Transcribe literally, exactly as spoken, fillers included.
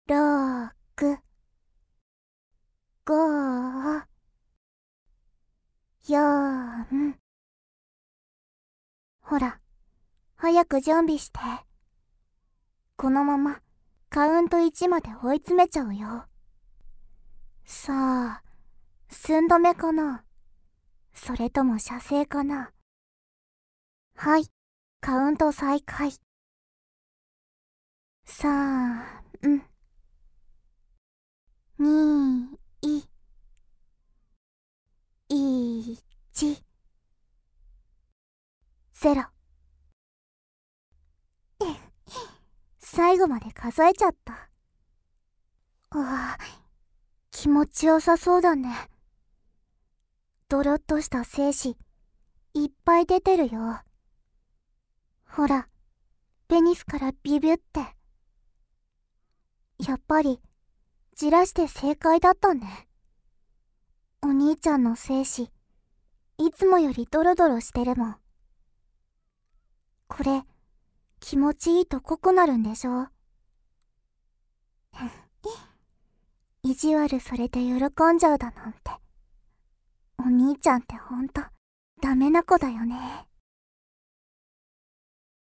ろく、ご、よん。ほら、早く準備して。このままカウントいちまで追い詰めちゃうよ。さあ、寸止めかな、それとも射精かな。はい、カウント再開。さん、に、いち、ゼロ。最後まで数えちゃった。ああ、気持ちよさそうだね。ドロッとした精子いっぱい出てるよ。ほら、ペニスからビビュって。やっぱりじらして正解だったね。お兄ちゃんの精子いつもよりドロドロしてるもん。これ気持ちいいと濃くなるんでしょ。意地悪されて喜んじゃうだなんて。お兄ちゃんってほんとダメな子だよね。